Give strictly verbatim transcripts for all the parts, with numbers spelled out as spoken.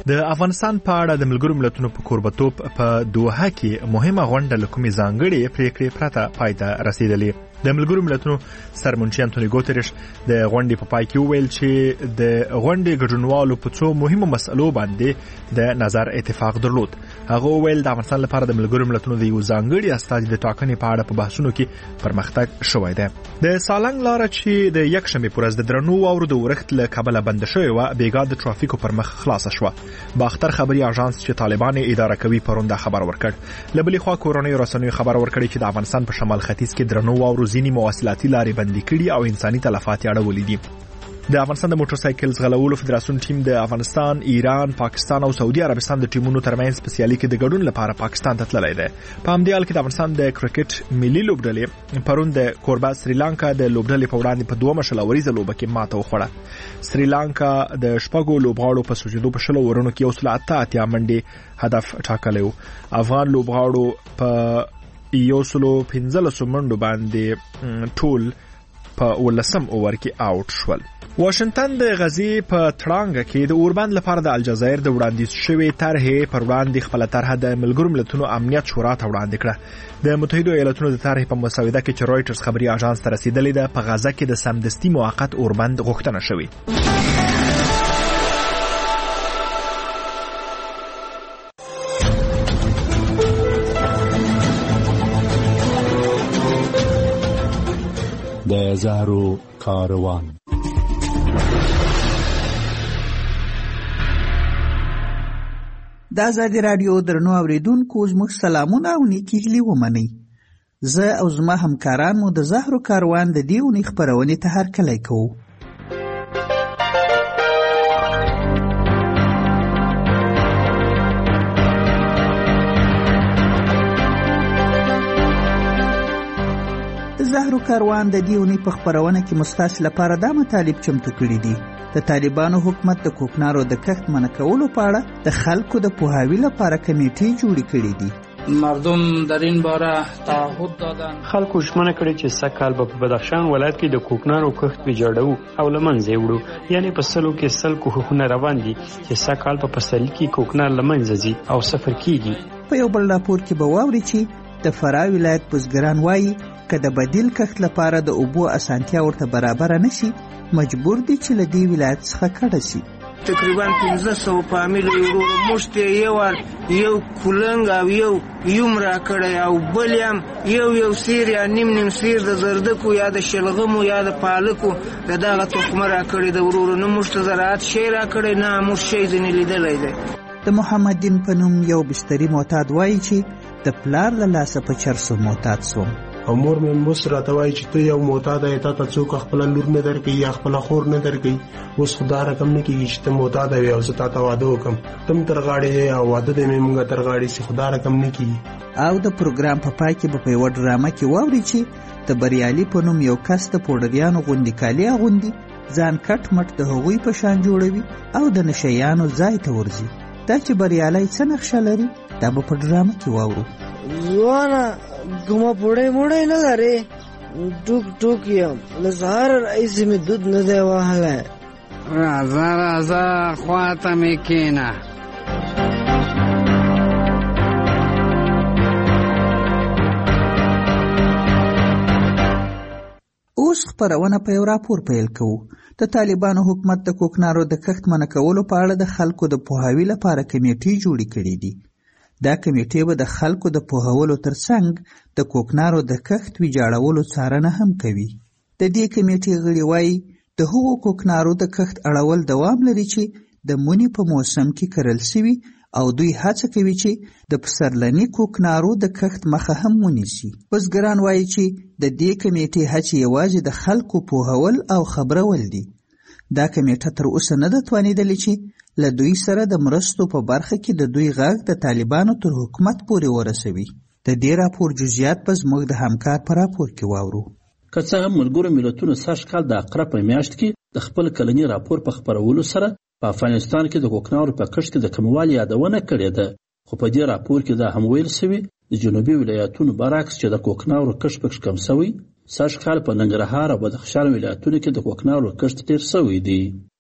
د افغانستان په اړه د ملګرو ملتونو په کوربتوب په دوحه کې مهمه غونډه له کومې ځانګړې پریکړې پرته پای ته رسیدلې. د ملګرو ملتونو سرمنشي انټونی ګوتریش د غونډې په پای کې وویل چې د غونډې ګډونوالو په څو مهمو مسلو باندې د نظر اتفاق درلود. هغه وویل د افغانستان لپاره د ملګرو ملتونو د یو ځانګړي استازي د ټاکنې په اړه په بحثونو کې پرمختګ شوی دی. د سالنګ لار چې د یکشنبه پر ورځ د درنو واورو د ورښت له کبله بند شوی و، بیګا د ترافیکو پر مخ خلاصه شوه. باختر خبري اژانس چې طالبان اداره کوي پرونده خبر ورکړ. لبلې خوا کورونی رسنیو خبر ورکړي چې د افغانستان په شمال ختیځ کې درنو واورو ځینی مواصلاتي لارې بندي کړي او انساني تلفات یې اړولې دي. د افغانستان د موټر سایکل ځغلولو فدراسیون ټیم د افغانستان، ایران، پاکستان او سعودي عربستان د ټیمونو ترمنځ په سیالي کې د ګډون لپاره پاکستان ته تللی دی. په همدې حال کې د افغانستان د کرکټ ملي لوبډلې پرون د کوربه سریلانکا د لوبډلې په وړاندې په دوه مشلوریزه لوبه کې ماته وخوړه. سریلانکا د شپږو لوبغاړو په سوچېدو په شلو ورونو کې یو سل اته اتیا منډې هدف ټاکلی و. افغان لوبغاړو په یو سلو پنځلسو منډو باندې ټول په ولسم اوور کې آوټ شول. واشنگټن د غزې په تړانګه کې د اوربند لپاره د الجزایر د وړاندیز شوی طرحې پر وړاندې خپل طرحه د ملګرو ملتونو امنیت شورا ته وړاندې کړه. د متحده ایالاتونو د طرحې په مسوده کې چې رويټرز خبري اژانس ته رسیدلې ده، په غزه کې د سمدستي موقت اوربند غوښتنه شوې. د زهرو کاروان. د آزادي رادیو درنو اوریدونکو زموږ سلامونه او نیکی هیلې ومنئ. زه او زما همکاران مو د زهرو کاروان د دې اونۍ خپرونې ته هرکلی کوو. د زهرو کاروان د دې اونۍ په خپرونه کې مستاسو لپاره دا مطالب چمتو کړي دي. د طالبانو حکومت د کوکنارو د کښت منع کولو په اړه د خلکو د پوهاوي لپاره کمیټې جوړې کړې دي. مردم در این باره تعهد دادن. خلکو ژمنه کړې چې سږ کال به په بدخشان ولایت کې د کوکنارو کښت ویجاړو او له منځه یې وړو. یعنې په سلو کې سل کوښښونه روان دي چې سږ کال په پسرلي کې کوکنار له منځه ځي او صفر کېږي. په یو بل راپور کې به واورئ چې د فراه ولایت بزګران وایي که د بدیل کښت لپاره د اوبو اسانتیا ورته برابره نشي، مجبور دي چې له دې ولایت څخه کډه شي. تقریبا پنځه سوه فامیلو یو مشت یو یو کولنګ او یو یوم را کړی او بل یم یو یو سیر یا نیم نیم سیر د زردکو یا د شلغمو یا د پالکو د دغه تخمه را کړی د ورورو. نه موږ ته زراعت شی را کړی، نه موږ شی ځینې لیدلی دی. د محمد دین په نوم یو بستري معتاد وایي چې د پلار له لاسه په چرسو معتاد سوم. او مور مې مس راته وایي چې ته یو معتاد یې، تا ته څوک خپله لور نه درکوي یا خپله خور نه درکوي. اوس خو دا رقم نه کېږي چې ته معتاد وې او زه تا ته واده وکړم، ته هم تر غاړې او واده دې مې مونږه تر غاړې سي. خو دا رقم نه کېږي. او د پروګرام په پای کې به په یوه ډرامه کې واوري چې د بریالي په نوم یو کس د پوډریانو غوندې کالي اغوندي، ځان کټ مټ د هغوی په شان جوړوي او د نشیانو ځای ته ورځي. دا چې بریالی څه نقشه لري دا به په ډرامه کې واورو. ځوانه کومه پوړی موړی نه لرې، ټوک ټوک یم، له سهاره راهیسې مې دود نه دی وهلی. راځه راځه خواته مې کښېنه. اوس خپرونه په یو راپور پیل کوو. د طالبانو حکومت د کوکنارو د کښت منع کولو په اړه د خلکو د پوهاوي لپاره کمیټې جوړې کړې دي. دا کمیټې به د خلکو د پوهولو ترڅنګ د کوکنارو د کښت ویجاړولو څارنه هم کوي. د دې کمیټې غړي وایي د هغو کوکنارو د کښت اړول دوام لري چې د مني په موسم کې کرل شوي او دوی هڅه کوي چې د پسرلني کوکنارو د کښت مخه هم ونیسي. بزګران وایي چې د دې کمیټې هڅې یوازې د خلکو پوهول او خبرول دي. دا کمیټه تر اوسه نه ده توانېدلې چې له دوی سره د مرستو په برخه کې د دوی غږ د طالبانو تر حکومت پورې ورسوي. د دې راپور جزئیات به زموږ د همکار په راپور کې واورو. که څه هم ملګرو ملتونو سږ کال د اقرب په میاشت کې د خپل کلني راپور په خپرولو سره په افغانستان کې د کوکنارو په کښت کې د کموالي یادونه کړې ده، خو په دې راپور کې دا هم ویل شوي د جنوبي ولایتونو برعکس چې د کوکنارو کښت پکې کم شوی. سږ کال په ننګرهار او بدخشان ولایتونو کې د کوکنارو کښت ډېر شوی دی.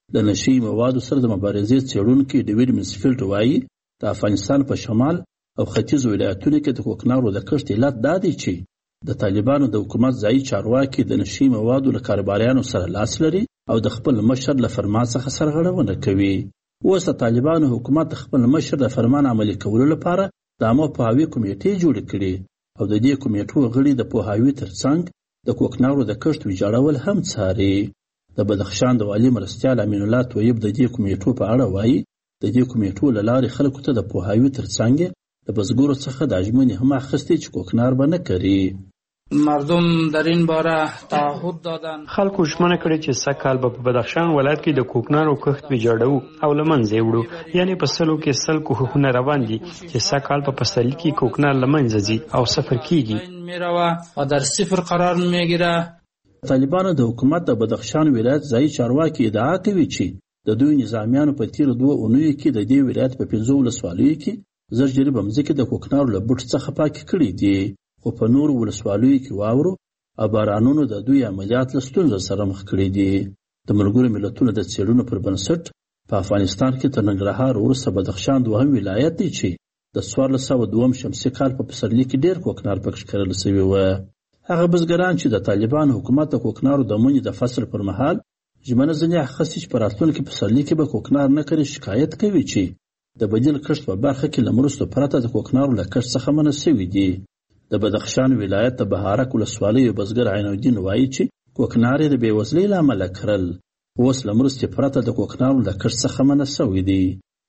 د نشي موادو سره د مبارزې څېړونکي ډیویډ منسفیلډ وایي د افغانستان په شمال او ختیځ ولایتونو کې د کوکنارو د کښت علت دا دی چې د طالبانو د حکومت ځایي چارواکي د نشي موادو له کاروباریانو سره لاس لري او د خپل مشر له فرمان څخه سرغړونه کوي. اوس د طالبانو حکومت د خپل مشر د فرمان عملي کولو لپاره د عامه پوهاوي کمیټې جوړې کړي او د دې کمیټو غړي د پوهاوي ترڅنګ د کوکنارو د کښت ویجاړول هم څاري. د بدخشان د والي مرستیال امین الله طیب د دې کمیټو په اړه وایي د دې کمیټو له لارې خلکو ته د پوهاوي ترڅنګ د بزګرو څخه د اجمنې هم اخیستې چې کوکنار به نه کري. مردم در این باره تعهد دادن. خلکو ژمنه کړې چې سږ کال به په بدخشان ولایت کې د کوکنارو کښت ویجاړو او له منځه یې وړو. یعنې په سلو کې سل کوښښونه روان دي چې سږ کال په پسرلي کې کوکنار له منځه ځي او صفر کېږي میروه و در صفر قرار میگیره. طالبانو د حکومت د بدخشان ولایت ځایي چارواکي ادعا کوي چې د دوی نظامیانو په تیرو دوه اونیو کې د دې ولایت په پنځو ولسوالیو کې زر جریبه مځکې د کوکنارو له بوټ څخه پاکې کړي دي، خو په نورو ولسوالیو کې واورو او بارانونو د دوی عملیات له ستونزو سره مخ کړي دي. د ملګرو ملتونو د څېړنو پر بنسټ په افغانستان کې تر ننګرهار وروسته بدخشان دوهم ولایت دی چې د څوارلس سوه دوهم شمسي کال په پسرلي کې ډېر کوکنار پکې کرل سوي وه. هغه بزګران چې د طالبانو حکومت د کوکنارو د منې د فصل پر مهال ژمنه ځینې اخیستې چې په راتلونکي پسرلي کې به کوکنار نه کري، شکایت کوي چې د بدیل کښت په برخه کې له مرستو پرته د کوکنارو له کښت څخه منع سوي دي. د بدخشان ولایت د بهارک ولسوالۍ بزګر عینالدین وایي چې کوکنار یې د بېوزلۍ له امله کرل، اوس له مرستې پرته د کوکنارو له کښت څخه منع سوي دي.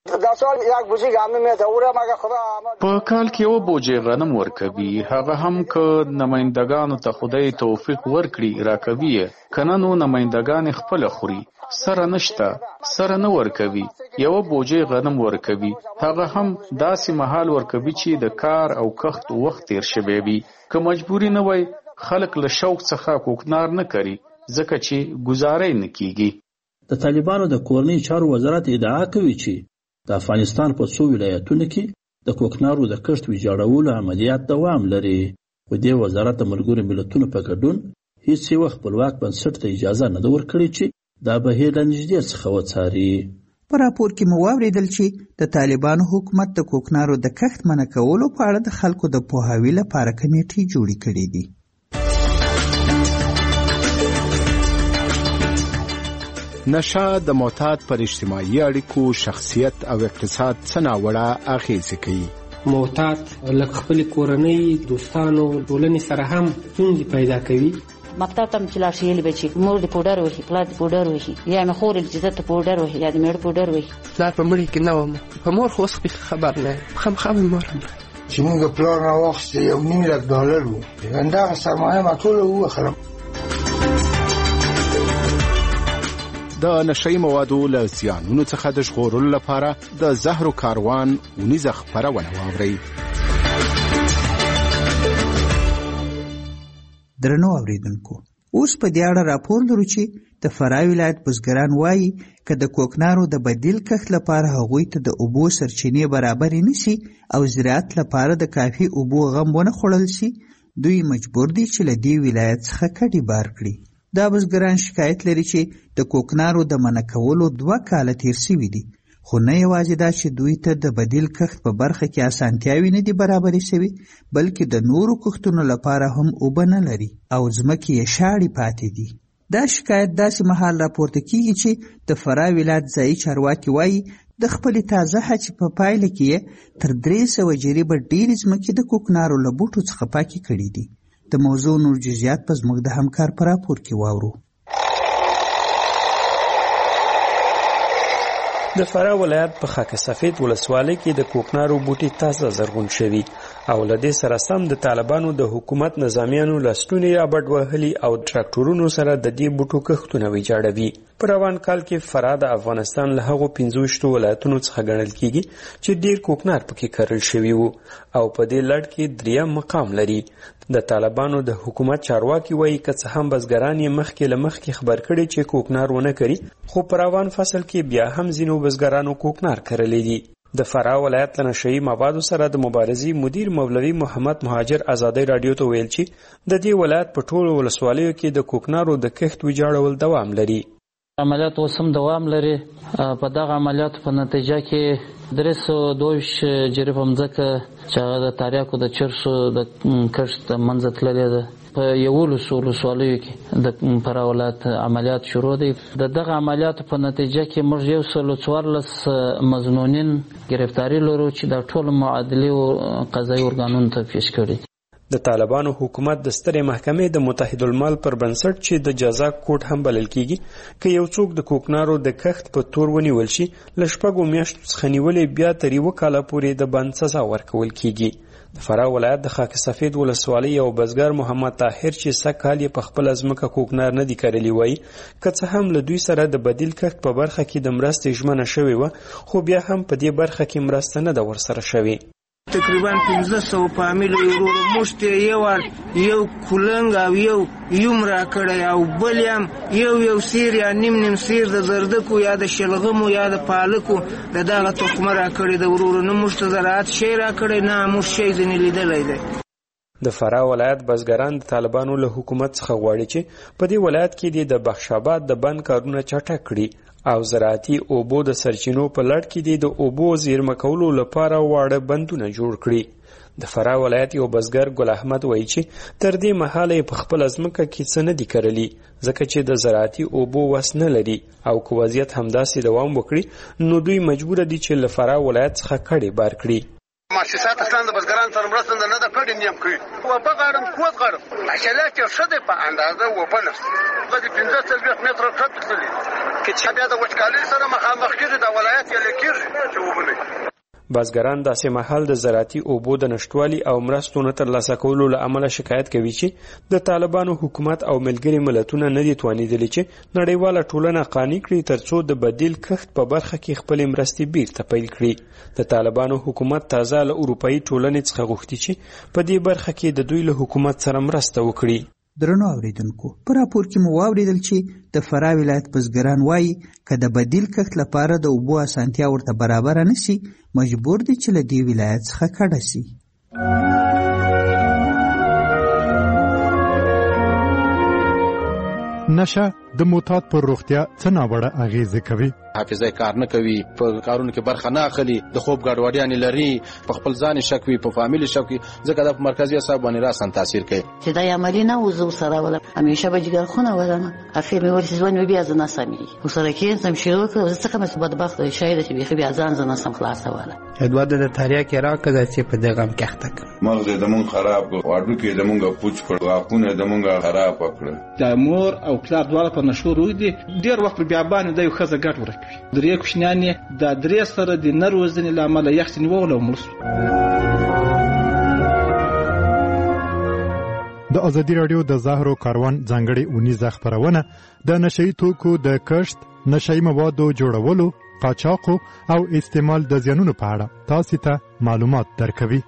په کال کې یو بوجې غنم ورکوي، هغه هم که نمایندګانو ته خدای توفیق ورکړي راکوي، کنه نو نمایندګان خپل خوري، سره نشته سره نه ورکوي. یو بوجې غنم ورکوي، هغه هم داسې مهال ورکوي چې د کار او کښت وخت تیر شوی وي. که مجبوري نه وای خلک له شوق څخه کوکنار نه کوي ځکه چې ګزارې نه کیږي. د طالبانو د کورنۍ چارو وزارت ادعا کوي چې د افغانستان په څو ولایتونو کې د کوکنارو د کښت ویجاړولو عملیات دوام لري، خو دې وزارت د ملګرو ملتونو په ګډون هیڅ یو خپلواک بنسټ ته اجازه نه ده ورکړې چې دا بهیر له نږدې څخه وڅاري. په راپور کې مو واورېدل چې د طالبانو حکومت د کوکنارو د کښت منع کولو په اړه د خلکو د پوهاوي لپاره کمیټې جوړې کړې دي. نشه د معتاد پر اجتماعي اړیکو، شخصیت او اقتصاد څه ناوړه اغېزې کوي. معتاد لکه خپل کورنۍ، دوستانو، ټولنې سره هم ستونزې پیدا کوي. مکتب ته چې لاړ شي یې به چې مور د پوډر وهي، پلار د پوډر وهي، یا مې خور چې زه ته پوډر وهي یا د مېړه پوډر وهي. پلار په مړي کې نه وم، په مور خو اوس خبر نه یم، خامخا مې مور چې موږ پلار راواخیستې یو نیم لک ډالر وو، همدغه سرمایه ما ټوله ووخرم. د نشئی موادو له زیانونو څخه د ژغورلو لپاره د زهرو کاروان اونیزه خپرونه واورئ. درنو اوریدونکو، اوس په دې اړه راپور لرو چې د فراه ولایت بزګران وایي که د کوکنارو د بدیل کښت لپاره هغوی ته د اوبو سرچینې برابرې نشي او زراعت لپاره د کافي اوبو غم ونه خوړل شي، دوی مجبور دي چې له دې ولایت څخه کډې بار کړي. دا بزګران شکایت لري چې د کوکنارو د منع کولو دوه کاله تیر شوي دي، خو نه یوازې دا چې دوی ته د بدیل کښت په برخه کې اسانتیاوې نه دي برابرې شوي، بلکې د نورو کښتونو لپاره هم اوبه نه لري او ځمکې یې شاړې پاتې دي. دا شکایت داسې مهال راپورته کیږي چې د فراه ولایت ځایي چارواکي وایي د خپلې تازه هڅې په پایله کې یې تر درې سوه جریبه ډېرې ځمکې د کوکنارو له بوټو څخه پاکې کړي دي. د موضوع نور جزئیات په زموږ د همکار په راپور کې واورو. د فراه ولایت په خاک سفید ولسوالۍ کې د کوکنارو بوټي تازه زرغون شوي او له دې سره سم د طالبانو د حکومت نظامیانو لستونې ابډ وهلي او ټراکټورونو سره د دې بوټو کښتونه ویجاړوي. په روان کال کې فراه د افغانستان له هغو پنځه ویشتو ولایتونو څخه ګڼل کیږي چې ډیر کوکنار پکې کرل شوي وو او په دې لړ کې دریم مقام لري. د طالبانو د حکومت چارواکي وایي که څه هم بزګران یې مخکې له مخکې خبر کړي چې کوکنار ونه کري، خو په روان فصل کې بیا هم ځینو بزګرانو کوکنار کرلی دي. د فراه ولایت له نشئی موادو سره د مبارزې مدیر مولوي محمد مهاجر ازادۍ راډیو ته ویل چې د دې ولایت په ټولو ولسوالیو کې د کوکنارو د کښت ویجاړول دوام لري. عملیات اوس هم دوام لري. په دغه عملیاتو په نتیجه کې درې سوه دوه ویشت جریبه مځکه چې هغه د تاریاکو د چرسو د کښت د منځه تللې ده. په یولسو ولسوالیو کې د فراه ولایت عملیات شروع دي. د دغه عملیاتو په نتیجه کې موږ یو سل څوارلس مظنونین ګرفتاري لرو چې د ټولو معادلې او قضایي ارګانونو ته پیش کړي. د طالبانو حکومت د سترې محکمې د متحد المال پر بنسټ چې د جزا کوټ هم بلل کیږي که یو څوک د کوکنارو د کښت په تور ونیول شي له شپږو میاشتو څخه نیولې بیا تر یوه کاله پورې د بند سزا ورکول کیږي. د فراه ولایت د خاک سفید ولسوالۍ یو بزګر محمد طاهر چې سږ کال یې په خپله ځمکه کوکنار نه دي کرلی وایي که څه هم له دوی سره د بدیل کښت په برخه کې د مرستې ژمنه شوې وه خو بیا هم په دې برخه کې مرسته نه ده ورسره شوې. تقریبا پنځه سوه فامیل ورور موږ ته یو یو کولنګ او یو یوم را کړی او بل یم یو یو سیر یا نیم نیم سیر د زردکو یا د شلغمو یا د پالکو د دغه تخمه را کړی د ورور نه موږ ته زراعت شی را کړی نه موږ شی ځینې لیدلی دی. د فراه ولایت بزګران د طالبانو له حکومت څخه غواړي چې په دې ولایت کې د بخش آباد د بند کارونه چټک کړي او زراعتي اوبو د سرچینو په لړ کې د اوبو زیرمه کولو لپاره واړه بندونه جوړ کړي. د فراه ولایت یو بزګر ګل احمد وایي چې تر دې مهاله یې په خپله ځمکه کې څه نه دي کرلي ځکه چې د زراعتي اوبو وس نه لري او که وضعیت همداسې دوام وکړي نو دوی مجبوره دي چې له فراه ولایت څخه کډې بار کړي. مؤسسات اصلا د بزګرانو سره مرسته نه ده کړې نیم کړي وبه غواړم قوت غواړم حاصلات یې ښه دی په اندازه وبه نشته به د پنځه څلوېښت متره کټ تللي که چې بیا د وچکالۍ سره مخامخ کېږي د ولایت یې لیکېږي چې اوبه نه وي. بزګران داسې مهال د زراعتي اوبو د نشتوالي او مرستو نه ترلاسه کولو له امله شکایت کوي چې د طالبانو حکومت او ملګري ملتونه نه دي توانېدلي چې نړیواله ټولنه قانع کړي ترڅو د بدیل کښت په برخه کې خپلې مرستې بیرته پیل کړي. د طالبانو حکومت تازه له اروپایي ټولنې څخه غوښتي چې په دې برخه کې د دوی له حکومت سره مرسته وکړي. درنو اوریدونکو په راپور کې مو واوریدل چې د فراه ولایت بزګران وایي که د بدیل کښت لپاره د اوبو اسانتیا ورته برابره نشي مجبور دي چې له دې ولایت څخه کډه شي. نشه د معتاد پر روغتیا څه ناوړه اغیزه کوي. حافظه کار نه کوي په کارونو کې برخه نه اخلي د خوب ګډوډیانې لري په خپل ځان شک وي په فامیل شک وي ځکه د مرکزي اعصاب باندې راسن تاثیر کوي چې دا عملی نه وزو سره ولا همیشه به جګر خونه ولنه افیر مې ورته ځوان بیا ځنه سمي وسره کې سم شروع کړ زه څنګه مې بدبخت شاید چې بیا ځان ځنه سم خلاص ولا ادوار د تاریخ کې راکړه چې په دغه هم کېخته مغز د مون خراب واډو کې د مونږه پوچ کړ واپونه د مونږه خراب کړ د مور او پلار دواړه په نشو روي دي ډیر وخت بیا باندې د یو خزه ګټ ورکوي درې کوشنانې د درې سره د نروزنې لامل یخت نیول او مرس. د ازادي رادیو د زهرو کاروان ځانګړي اونیزه خبرونه د نشئی توکو د کښت نشئی موادو جوړولو قاچاقو او استعمال د زیانونو په اړه تاسو ته معلومات درکوي.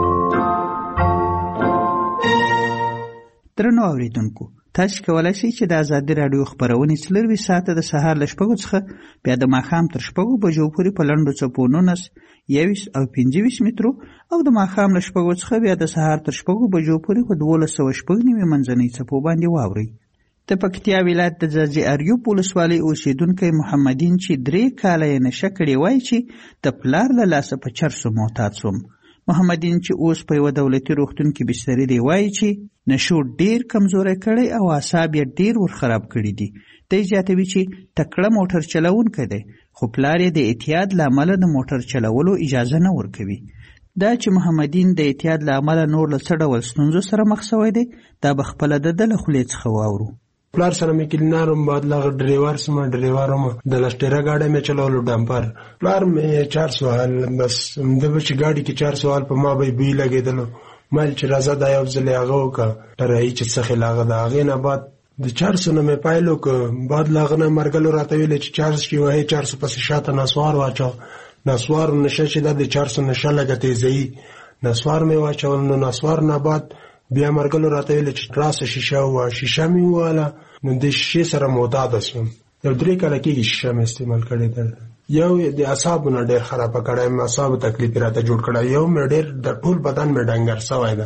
درنو اوریدونکو تاسو کولای شئ چې د ازادي رادیو خبرونه څلروي ساعته د سهار له شپږو څخه بیا د ماښام تر شپږو بجو پورې په لنډو څپو نولس یویس او پنځه ویشت مترو او د ماښام له شپږو څخه بیا د سهار تر شپږو بجو پورې په دولس سوه شپږ نوي منځنۍ څپو باندې واورئ. د پکتیا ولایت د ځاځي اریوب ولسوالۍ اوسیدونکی محمدین چې درې کاله یې نشه کړې وایي چې د پلار له لاسه په چرسو معتاد شوم. محمدین چې اوس په یوه دولتي روغتون کې بستري دی وایي چې نشو ډیر کمزوری کړی او اعصاب یې ډیر ورخراب کړي دي. دی زیاتوي چې تکړه موټر چلوونکی دی خو پلار یې د اعتیاد له امله د موټر چلولو اجازه نه ورکوي. دا چې محمدین د اعتیاد له امله نور له څه ډول ستونزو سره مخ شوی دی دا به خپله د ده له خولې څخه واورو. پلار سره مې کلینارم بعد لغه ډریور سم ډریورم د لشټره گاډي مې چلولو ډمپر پلار مې چار سوال بس د بچ گاډي کې چار سوال په ما به بي لګیدل مال چې راځه دا یو ځل هغه وکړه تر هیڅ څه خلاغه دا غې نه بعد د چار سو نه مې پایلو ک بعد لاغه نه مرګلو راته ویل چې چار سو کې وای چار سو پس شاته نسوار واچو نسوار نشه چې د چار سو نشه لګته زی نسوار مې واچو نو نسوار نه بعد بیا مرګلو راته ویل چې تراسه شیشه وا شیشه مې واله نو د شیشه سره معتاد شوم یو درې کاله کې شیشه مې استعمال کړې ده یو د اعصابونو ډېر خراب کړای مې اعصاب تکلیف راته جوړ کړای یو مې ډېر د ټول بدن مې ډنګر سوای ده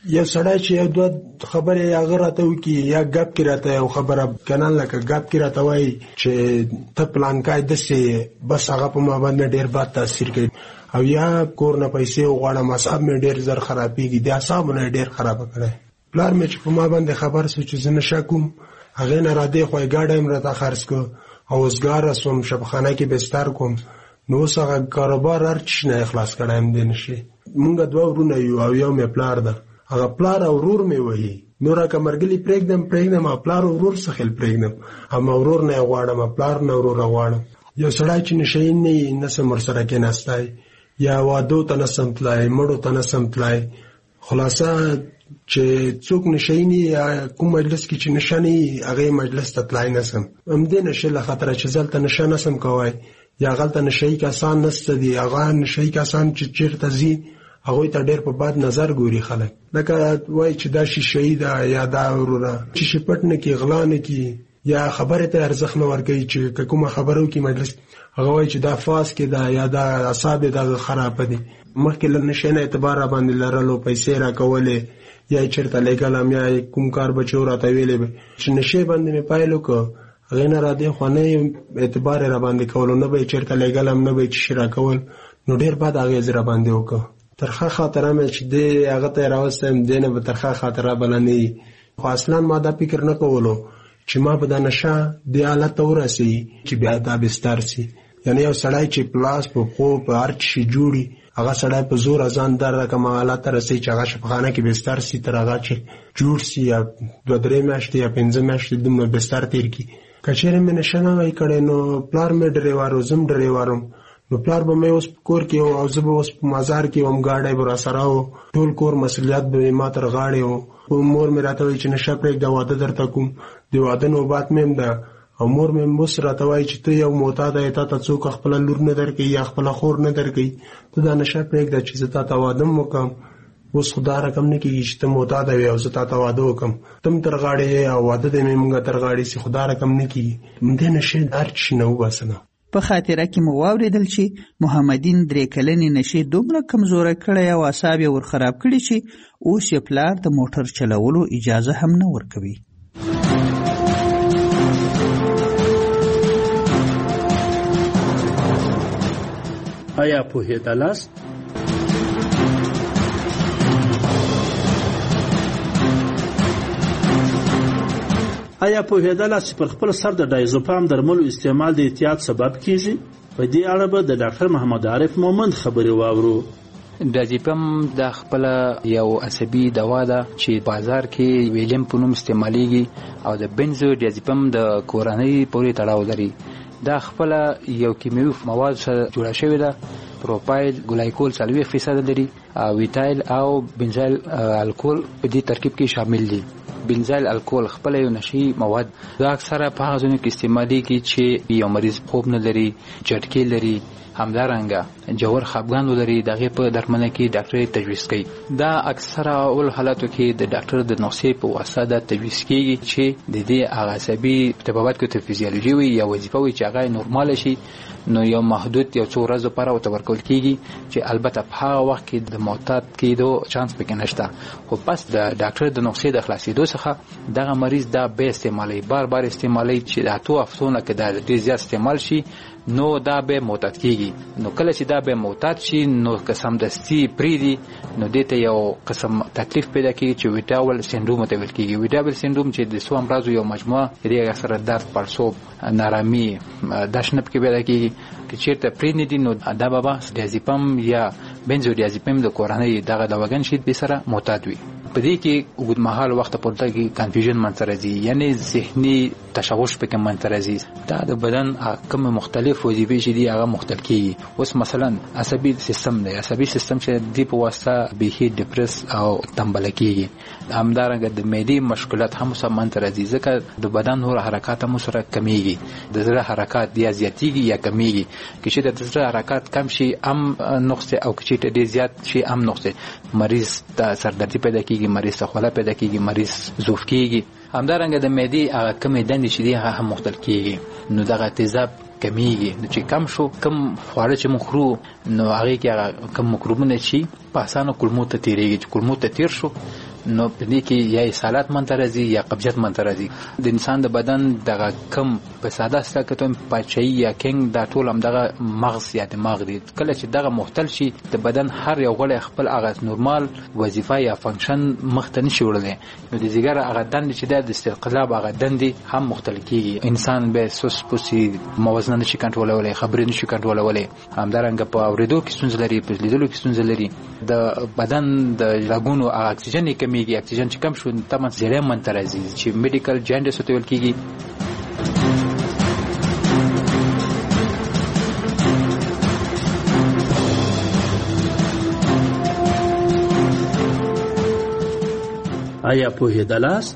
یو سړی چې یو دوه خبرې هغه راته وکړي یا ګپ کې راته یو خبره کنه لکه ګپ کې راته وایي چې ته پلانکای داسې بس هغه په ما باندې ډېر بد تاثیر کوي او یا کور نه پیسې وغواړم اعصاب مې ډېر زر خرابېږي د اعصابو نه ډېر خرابه کړی پلار مې چې په ما باندې خبر سو چې زه نشه کوم هغې نه را دې خوا یې ګاډی هم راته خرڅ کړ او اوزګاره سوم شبخانه کې بستر کوم نو اوس هغه کاروبار هر چیز نه خلاص کړی یم دې نشي مونږ دوه ورونه یو او یو مې پلار ده هغه پلار او ورور مې وهي نو راکه مرګلي پرېږدم پرېږدم او پلار او ورور څخه پرېږدم هم ورور نه غواړم پلار نه ورور غواړم یو سړی چې نشي نه نسم ورسره کېناستی یا واده ته نسم تلای مړو ته نسم تلای خلاصه چې څوک نشي نه یا کوم مجلس کې چې نشانی هغه مجلس ته تلای نسم هم دې نشه له خاطر چې ځلته نشه نسم کوای یا غلطه نشي کسان نسته دي هغه نشي کسان چې چیرته زی هغه ته ډېر په بد نظر ګوري خلک لکه وای چې دا شي شهید یا دا ورونه چې شپټ نه کې غلا نه کې یا خبره ته ارزښت نه ورکوي چې کومه خبرو کې مجلس هغه وای چې دا فاس کې دا یا دا اعصاب دا خراب دي مخکې ل نشه نه اعتبار باندې لرلو پیسې را کولې یا چیرته لګلم یا کوم کار بچو راته ویلې چې نشه باندې مې پایلو کو غینه را دي خو نه اعتبار را باندې کولو نه به چیرته لګلم نه به چې را کول نو ډېر بد هغه زرا باندې وکړه ترخه خاطره مې چې دې هغه ته راوستم دینه به ترخه خاطره بلنې خو اصلا ما دا فکر نه کولو چې ما به د نشه د حالت ورسي چې بیا دا بستر سي یعنی یو سړی چې پلاس په خو په هر شي جوړي هغه سړی په زور ځان در کوم حالت رسي چې هغه شپخانه کې بستر سي تر هغه چې جوړ سي یا دوه درې میاشتې یا پنځه میاشتې دومره بستر تیر کی کچېره مې نشه نه وای کړي نو پلار مې ډریوارو زم ډریوارم نو پلار به مې اوس کور کې او زه به اوس په مزار کې وم گاډی به را سره و ټول کور مسؤلیت به ما تر غاړې و مور مې راته وایي چې نشه پرېږده واده درته کوم د واده نوبات مې هم ده او مور مې اوس راته وایي چې ته یو معتاده یې تا ته څوک خپله لور نه درکوي یا خپله خور نه درکوي ته دا نشه پرېږده چې زه تا ته واده هم وکړم اوس خو دا رقم نه کېږي چې ته معتاده وې او زه تا ته واده وکړم ته هم تر غاړې یې او واده دې مې مونږه تر غاړې سي خو دا رقم نه کېږي دې نشې هر شي نه وباسه نه په خاطره کې مو واورېدل چې محمدین درې کلنې نشې دومره کمزوره کړی او اعصاب یې ور خراب کړي چې اوس یې پلار د موټر چلولو اجازه هم نه ورکوي. آیا پوهېدلاست؟ آیا پوهېدلاست چې پر خپل سر د ډایزوپام درملو استعمال د احتیاط سبب کیږي؟ په دې اړه به د ډاکټر محمد عارف مومند خبرې واورو. ډایزوپام د خپل یو عصبي دوا ده چې بازار کې ویلیم په نوم استعمالېږي او د بنزو ډایزوپام د کورنۍ پورې تړاو لري. دا خپل یو کیمیاوي مواد سره جوړه شوې ده. پروپایل ګلایکول څلوېښت فیصد لري او ویتایل او بنزایل الکول په دې ترکیب کې شامل دي. بنزایل الکول خپل یو نشي مواد دا اکثره په هغه ځایونو کې استعمالېږي چې یو مریض خوب نه لري، جټکې لري، همدارنګه جوړ خپګان ولري، دغه په درملنه کې ډاکټر تجویز کوي. دا اکثره اول حالاتو کې د ډاکټر د نسخې په واسطه د تجویز کیږي چې د دې عصبي ارتباطات کې د فزیولوژي وي یا وظیفه وي چې هغه نورمال شي. نو یو محدود یو څو ورځې لپاره او تورکول کیږي چې البته په هغه وخت کې د معتاد کېدو چانس پکې نشته. خو پس د ډاکټر د نسخې د خلاصېدو څخه دغه مریض دا به استعمالي بار بار استعمالي چې د اتو هفتونه کې دا ډېر زیات استعمال شي نو دا به معتاد کیږي. نو کله چې دا به معتاد شي نو قسم دستی پریدي نو دته یو قسم تکلیف پیدا کیږي چې ویټاول سندروم ته ویل کیږي. ویټاول سندروم چې د سو امراض یو مجموعه دی سره درد، پړسوب، نارامي، داشنب کې پیدا کیږي. چې چیرته پریدي دي نو دا بابا ډایزوپام یا بنزودیازپام د کورنۍ دغه دواګان شي به سره معتاد وي. په دې کې اوږدمهال وخت پورته کې کنفیوژن منځ راځي، یعنی ذهني تشوش پکې منځ راځي. دا د بدن کوم مختلف وظیفې چې دي هغه مختلف کیږي. اوس مثلا عصبي سیستم دی، عصبي سیستم چې دی په واسطه به ډیپرس او تنبل کیږي. همدارنګه د معدې مشکلات هم سره منځ راځي ځکه د بدن نور حرکات هم سره کمیږي. د زړه حرکات یا زیاتیږي یا کمیږي. چې د زړه حرکات کم شي ام نقص او چې ډېر زیات شي ام نقص، مریض ته سردردي پیدا کیږي، مریض ته خوله پیدا کیږي، مریض ضعف کیږي. همدارنګه د معدې هغه کمې دندې چې دي هغه هم مختل کیږي. نو دغه تیزاب کمیږي. نو چې کم شو کم خواړه چې موږ خورو نو هغې کې هغه کم مکروبونه چې په اسانه کولمو ته تېرېږي. چې کولمو ته تېر شو نو په دې کې یا اسهالات منځته راځي یا قبضیت منځته راځي. د انسان د بدن دغه کم په ساده سره کتم پاچایي یا کینګ دا ټول هم دغه مغز یا دماغ دی. کله چې دغه مختل شي د بدن هر یو غړی خپل هغه نورمال وظیفه یا فنکشن مخته نشي وړلی، نو د ځیګر هغه دندې چې د استقلاب هغه دندې هم مختل کیږي. انسان به سوس پوسي موازنه نشي کنټرولولی، خبرې نشي کنټرولولی، همدارنګه په اورېدو کې ستونزه لري، په لیدلو کې ستونزه لري. د بدن د رګونو هغه اکسیجن یې کمیږي، اکسیجن چې کم شو تمن زیړی منځته راځي چې میډیکل جاینډس ورته ویل کیږي. آیا پوهېدلاست؟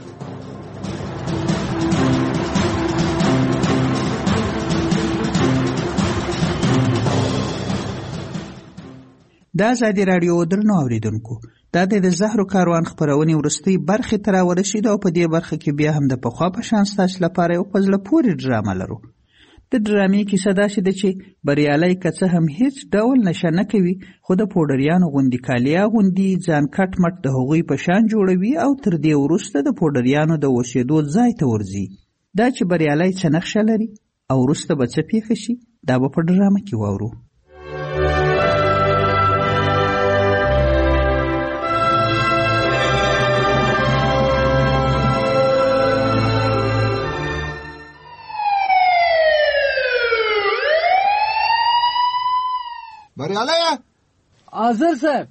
د ازادي راډیو درنو اوریدونکو، دا د زهرو کاروان خپرونې وروستۍ برخې ته راورسېدو او په دې برخه کې بیا هم د پخوا په شان ستاسو لپاره یو په زړه پورې ډرامه لرو. د ډرامې کیسه داسې ده چې بریالی که څه هم هیڅ ډول نشه نه کوي، خو د پوډریانو غوندې کالي اغوندي، ځان کټ مټ د هغوی په شان جوړوي او تر دې وروسته د پوډریانو د اوسېدو ځای ته ورځي. دا چې بریالی څه نقشه لري او وروسته به څه پیښه شي، دا به په ډرامه کې واورو. بریالی حاضر صاحب،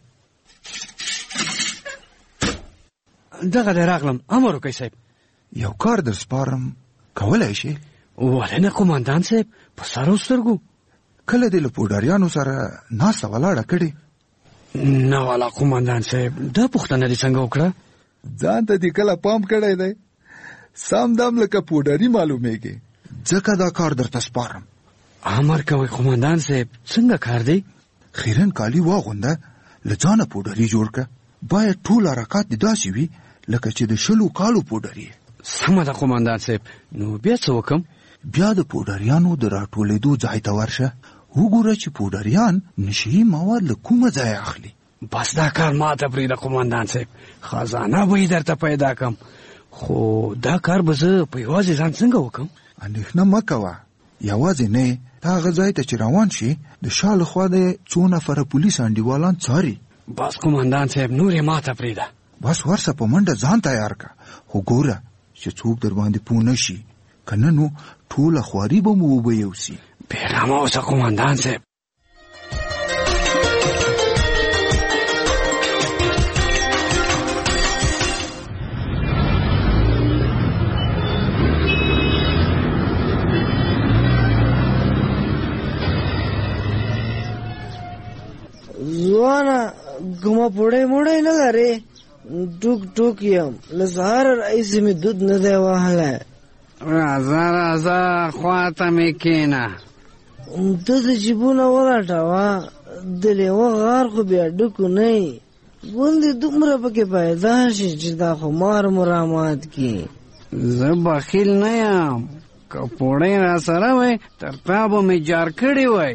دغه دی راغلم. امر وکړئ صاحب. یو کار در سپارم، کولی شي؟ ولې نه قومندان صاحب، په سرو سترګو. کله دې له پوډریانو سره ناسته ولاړه کړې؟ نه والا قومندان صاحب، دا پوښتنه دې څنګه وکړه؟ ځان ته دې کله پام کړی دی؟ سم دم لکه پوډري معلومیږي، ځکه دا کار درته سپارم. امر کوئ قومندان صاحب، څنګه کار دی؟ خیرن کالی واغونده، له ځانه پوډري جوړ که. باید ټول حرکات دې داسې وي لکه چې د شلو کالو پوډري. سمه ده قومندان صاحب، نو بیا څه وکم؟ بیا د پوډریانو د راټولېدو ځای ته ورشه، وګوره چې پوډریان نشهي مواد له کومه ځای اخلي. بس دا کار ماته پرېږده قومندان صاحب، خزانه به یې درته پیدا کړم. خو دا کار به زه په یوازې ځان څنګه وکم؟ اندېښنه مه کوه، یوازې نه، تا هغه ځای ته چې روان شي د شا له خوا د څو نفره پولیس انډیوالان څاري. بس قومندان صاحب، نور یې ماته پرېږده. بس ورسه په منډه ځان تیار که، خو ګوره چې څوک در باندې پوه نه شي، که نه نو ټوله خواري به مو وبه یوسي. بېغمه اوسه قومندان صاحب. ځوانه کومه پوړی موړی نه لرې؟ ټوک ټوک یم، له سهاره راهیسې مې دود نه دی وهلی. راځه راځه خواته مې کښېنه. ته د جیبونه ولټوه، د لیوه غار خو بیا ډکو نه یي، ګوندې دومره پکې پیدا شي چې دا خمار مو رامات کړي. زه بخیل نه یم، که پوړی را سره وی تر تا به مې جار کړی وی.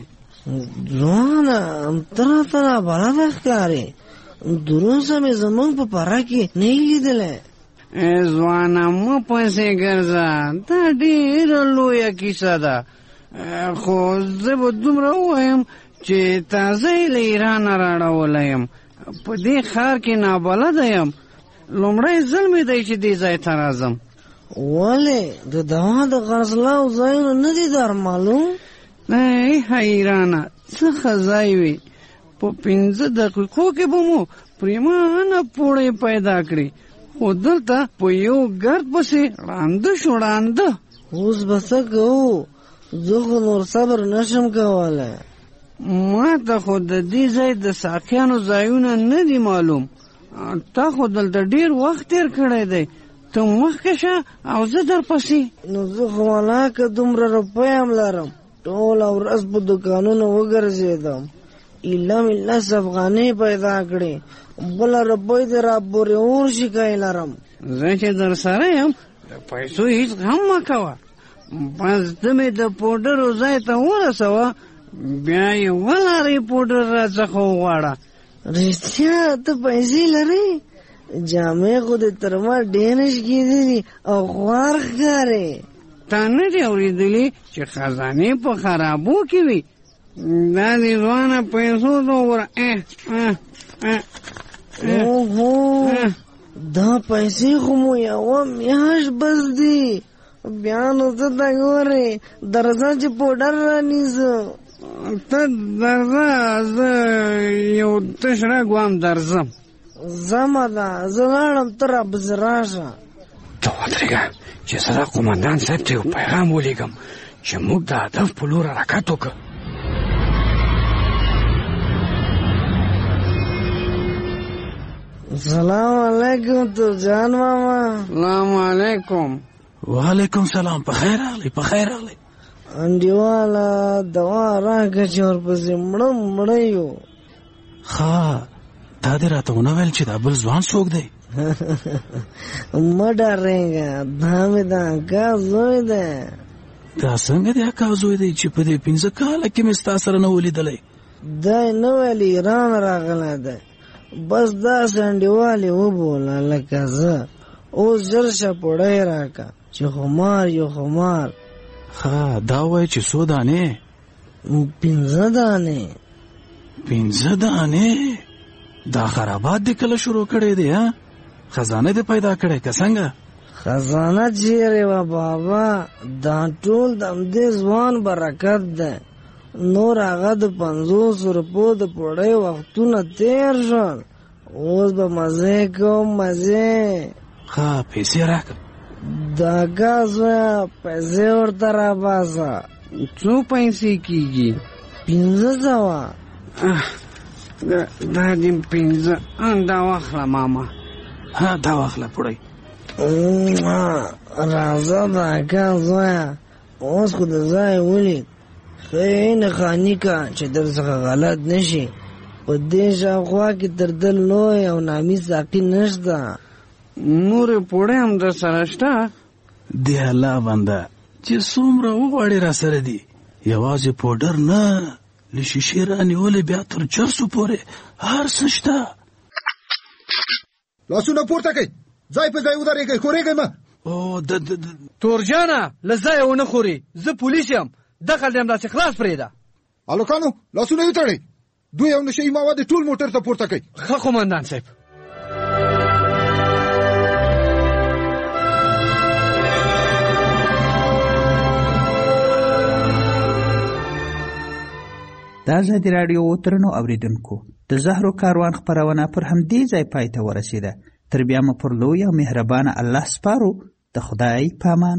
ځوانه ته راته نابلده ښکارې، دروسه مې زمونږ په پره کې نه یې لیدلی. ای ځوانه مه پسې ګرځه، دا ډېره لویه کیسه ده، خو زه به دومره ووایم چې تازه یې له ایرانه راړولی یم. په دې ښار کې نابلده یم، لومړی ځل مې دی چې دې ځای ته راځم. ولې د دوا د خرڅلاو ځایونه نه دي در معلوم؟ ای حیرانه، څه ښه ځای وي، په پنځه دقیقو کې به مو پرېمانه پوړۍ پیدا کړي، خو دلته په یو ګرد پسې ړانده شو ړانده. اوس به څه کوو؟ زه خو نور صبر نشم کولی. ما ته خو د دې ځای د ساقیانو ځایونه نه دي معلوم، تا خو دلته ډېر وخت تېر کړی دی، ته مخکې شه او زه در پسې. نو زه خو ولاکه دومره روپۍ هم لرم، ټوله ورځ په دوکانونو وګرځېدم، ایله مې لس افغانۍ پیدا کړې، بله روپۍ دې را پورې ورشي که یې لرم. زه چې در سره یم د پیسو هېڅ غم مه کوه، بس ته مې د پوډرو ځای ته ورسوه، بیا یې ولارې پوډر را څخه وغواړه. رښتیا ته پیسې لرې؟ جامې خو د تر ما ډېرش کېدلي او خوار ښکارې. تا نه دي اورېدلي چې خزانې په خرابو کې وي؟ دا د ځوانه پیسو ته وګوره. اوهو دا پیسې خو مو یوه میاشت بس دي. بیا نو ته ته ګورې درځه چې پوډر رانیسه. ته درځه، زه یو تش رګ درځم. زمه ده، زه لاړم، ته رابزې راشه. ته ودرېږه چې زه د قومندان صاحب ته یو پیغام ولیږم چې موږ د هدف په لور حرکت وکړو. سلام علیکم ترجان ماما. سلام علیکم. وعلیکم سلام. په خیر راغلی، په خیر راغلی. انډیواله دوا راکړه چې ورپسې مړه مړه یو. ښه تا دې راته ونه ویل چې دا بل ځوان څوک دی؟ مه ډارېږه، دا مې د اکا زوی دی. دا څنګه د اکا زوی دی چې په دې پنځه کاله کې مې ستا سره نه ولیدلی؟ دی نه ویل ایران راغلی دی، بس داسې انډیوال یې وبوله لکه زه. اوس ژر شه پوړی راکړه چې خمار یو خمار. ښه دا وایي چې څو دانې؟ پنځه دانې. پنځه دانې؟ دا خرابات دې کله شروع کړی دی؟ ها خزانه دې پیدا کړی که څنګه؟ خزانه چیرې وه بابا، دا ټول د همدې ځوان برکت دی. نور هغه د پنځوسو روپو د پوړۍ وختونه تېر شول، اوس به مزې کوم مزې. ښه پیسې راکړه. د اکا زویه پیسې ورته راباسه. څو پیسې کېږي؟ پنځه سوه. دا دې پنځه. دا واخله ماما. ها دا واخله پوړۍ. راځه د اکا زویه، اوس خو د ځای ولید. ښه نښاني که چې در څخه غلط نه شي. په دې شاوخوا کې تر ده لوی او نامي ساقي نشته. نورې پوړۍ هم در سره شته؟ دی الله بنده چې څومره وغواړې را سره دي. یوازې پوډر نه، له شیشې رانیولې بیا تر چرسو پورې هر څه شته. لاسونه پورته کړئ، ځای په ځای ودرېږئ، ښورېږئ مه. او د تورجانه له ځایه ونه خورې، زه پولیس یم، دخل دې همداسې خلاص پرېږده. هلکانو لاسونه یې تړئ، دوی او نشه یي مواد ټول موټر ته پورته کړئ. ښه قومندان صاحب. د ازادي راډیو درنو اوریدونکو، د زهرو کاروان خپرونه پر همدې ځای پای ته ورسېده. تر بیا مو پر لوی او مهربانه الله سپارو. د خدای پامان.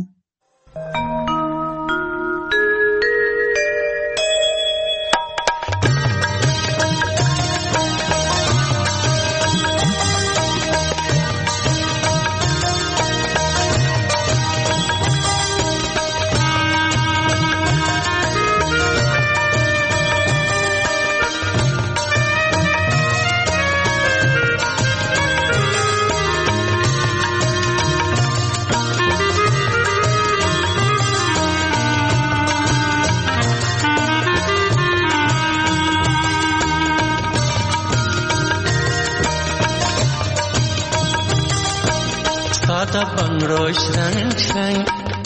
Stada bangro shrang shrang,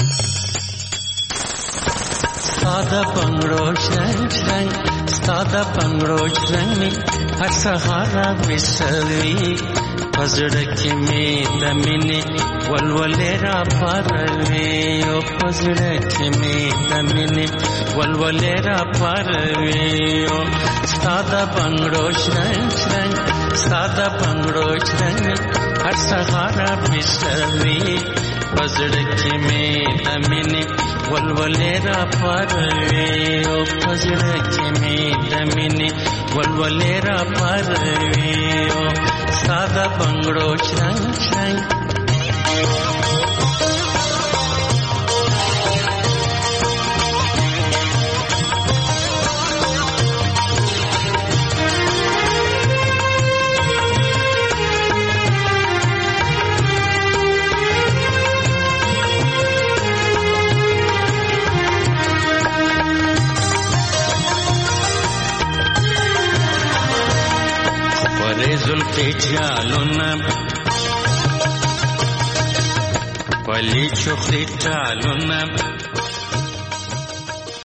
stada bangro shrang shrang, stada bangro shrang. Har sahara bisavi, pazudaki me damini, walwalera parve. O pazudaki me damini, walwalera parve. O stada bangro shrang shrang, stada bangro shrang. हर सहारा बिसवी पजड़की में दमिनी वलवलेरा परवे. ओ पजड़की में दमिनी वलवलेरा परवे. ओ सादा बंगड़ो छंग छंग. जुल्फे जालुन ولی چخری ټالونه